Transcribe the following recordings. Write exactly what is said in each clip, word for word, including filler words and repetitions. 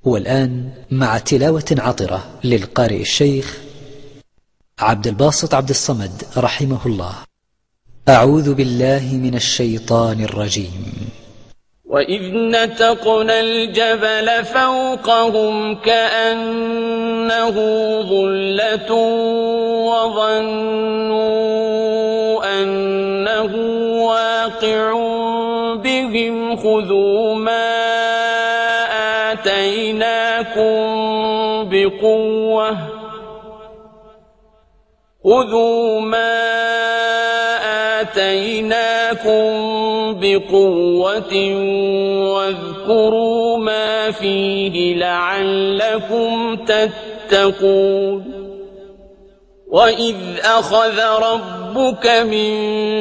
والآن مع تلاوة عطرة للقارئ الشيخ عبد الباسط عبد الصمد رحمه الله. أعوذ بالله من الشيطان الرجيم. وإذ نتقنا الجبل فوقهم كأنه ظلة وظنوا أنه واقع بهم خذوا ما آتيناكم بقوة خذوا ما آتيناكم بقوة واذكروا ما فيه لعلكم تتقون. وإذ أخذ ربك من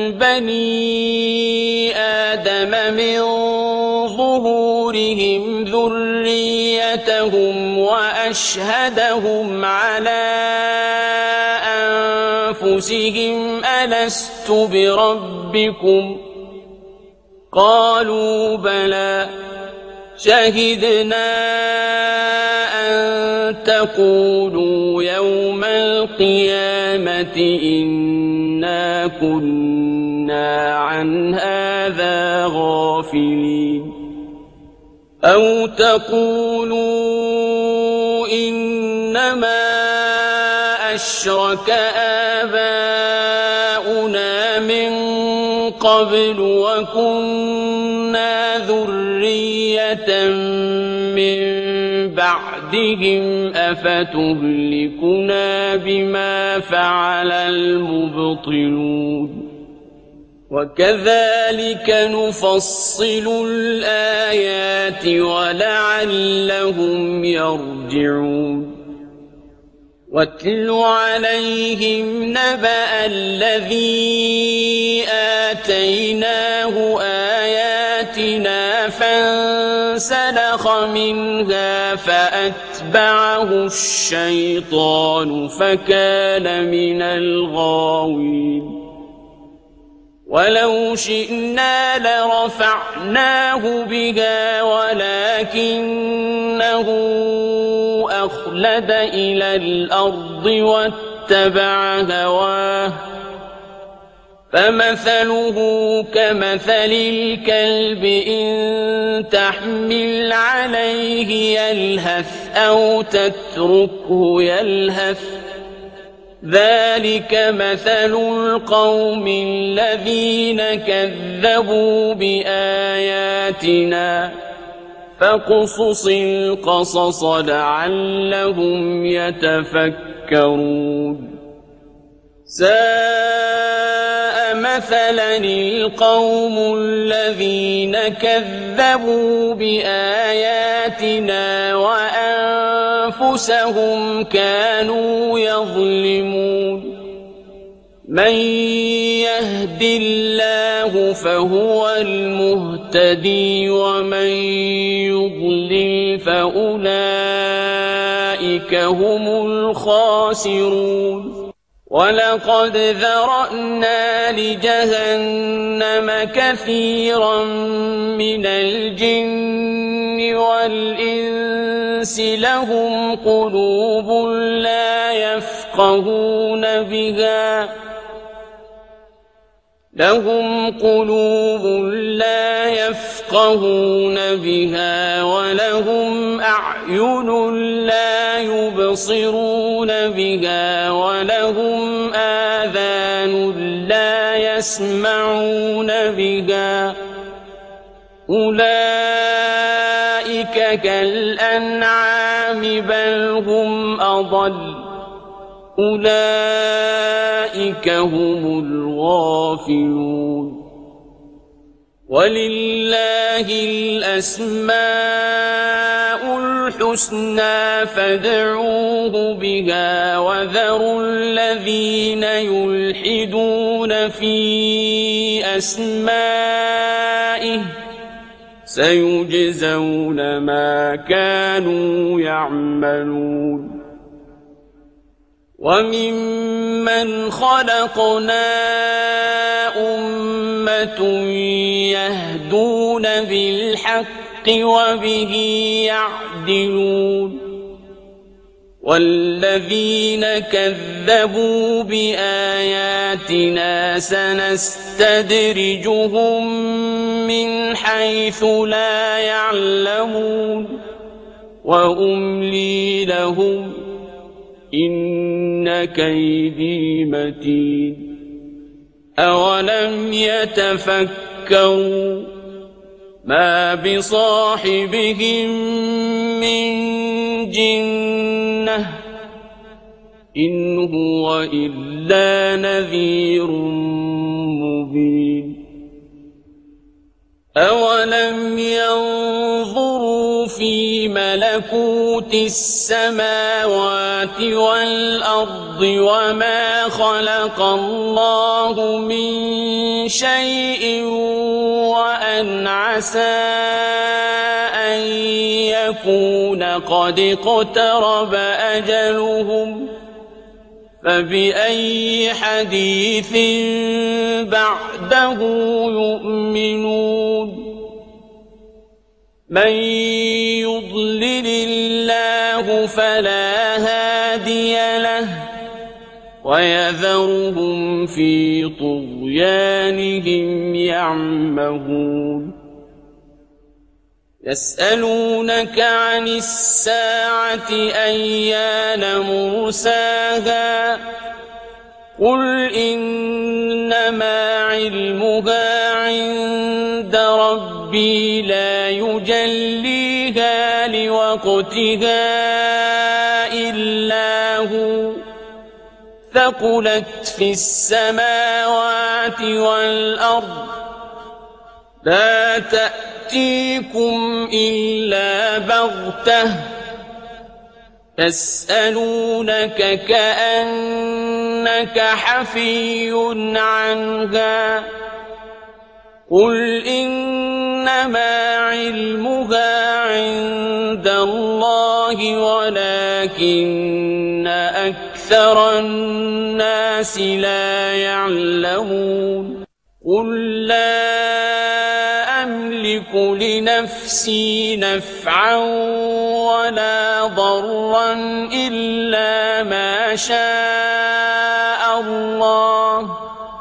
بني آدم من ظهورهم ذريتهم وأشهدهم على أنفسهم ألست بربكم قالوا بلى شهدنا أن تقولوا يوم القيامة إنا كنا عن هذا غافلين أو تقولوا إنما أشرك آباؤنا من قبل وكنا ذرية من بعدهم أفتهلكنا بما فعل المبطلون وكذلك نفصل الآيات ولعلهم يرجعون. واتل عليهم نبأ الذي آتيناه آياتنا فانسلخ منها فأتبعه الشيطان فكان من الغاوين. ولو شئنا لرفعناه بها ولكنه أخلد إلى الأرض واتبع هواه فمثله كمثل الكلب إن تحمل عليه يلهث أو تتركه يلهث ذلك مثل القوم الذين كذبوا بآياتنا فاقصص القصص لعلهم يتفكرون. ساء مثلا القوم الذين كذبوا بآياتنا وأنفسهم كانوا يظلمون. من يهد الله فهو المهتدي ومن يضلل فأولئك هم الخاسرون. ولقد ذرأنا لجهنم كثيرا من الجن والإنس لهم قلوب لا يفقهون بها لهم قلوب لا يفقهون بها ولهم أعين لا يبصرون بها ولهم آذان لا يسمعون بها أولئك كالأنعام بل هم أضل أولئك هم الغافلون. ولله الأسماء الحسنى فادعوه بها وذروا الذين يلحدون في أسمائه سيجزون ما كانوا يعملون. وممن خلقنا أمة يهدون بالحق وبه يعدلون والذين كذبوا بآياتنا سنستدرجهم من حيث لا يعلمون وأملي لهم إن كيدي متين أولم يتفكروا ما بصاحبهم من جنة إن هو إلا نذير مبين أولم ينظروا في ملكوت السماوات والأرض وما خلق الله من شيء وأن عسى أن يكون قد اقترب أجلهم فبأي حديث بعده يؤمنون من يضلل الله فلا هادي له ويذرهم في طغيانهم يعمهون يسألونك عن الساعة أيان مرساها قل إنما علمها عند ربي لا يجليها لوقتها إلا هو ثقلت في السماوات والأرض لا تأتيكم إلا بغتة يسألونك كأنك حفي عنها قل إنما علمها عند الله ولكن أكثر الناس لا يعلمون قل لا أملك لنفسي نفعا ولا ضرا إلا ما شاء الله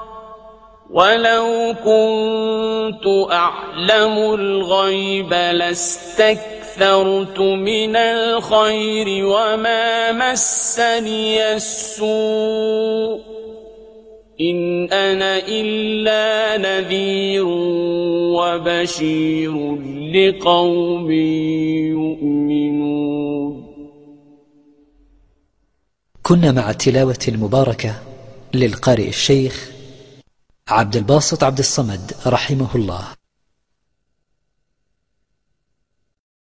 ولو كنت أعلم الغيب لاستكثرت من الخير وما مسني السوء إن أنا إلا نذير وبشير لقوم يؤمنون. كنا مع التلاوة المباركة للقارئ الشيخ عبد الباسط عبد الصمد رحمه الله.